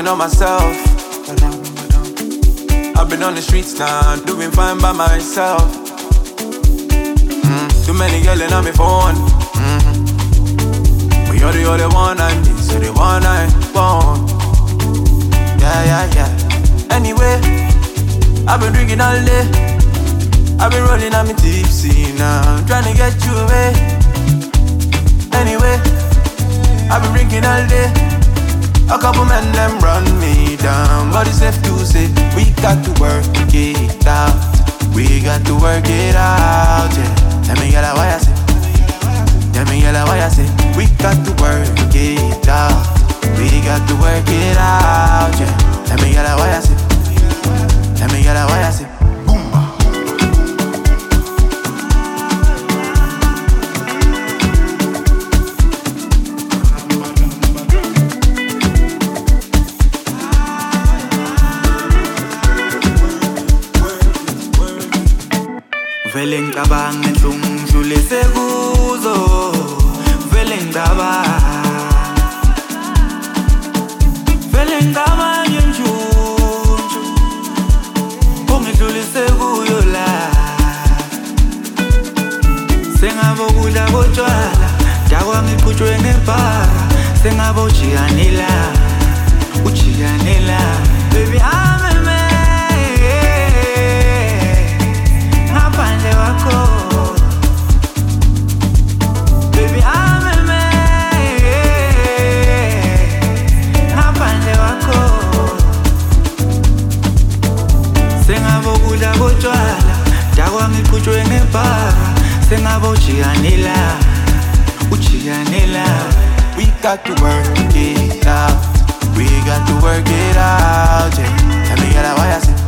focusing on myself. I've been on the streets now, doing fine by myself. Too many girls on my phone. But you're the only one I need, so the one I want. Yeah. Anyway, I've been drinking all day. I've been rolling on me tipsy now, trying to get you away. Anyway, I've been drinking all day. A couple men them run me down, but it's safe to say we got to work it out. We got to work it out, yeah. Let me get a why I say. Let me get a why I say. We got to work it out. We got to work it out, yeah. Let me get a why I say. Let me get a why I say. Vele ngicabanga enhlungudlule sekuzo. Vele ngicabanga njunju ongidlulise kuyo la. Sengabo kudla kotshwala dakwa ngiqhutshwe ngebhara. Sengabo ujikanela baby ameme ngaphandle wakho. Baby ameme ngaphandle wakho. Sengabo kudla kotshwala dakwa ngiqhutshwe ngebhara. Sengabo ujikanela. We got to work it out. We got to work it out, yeah. Let me get a why I say.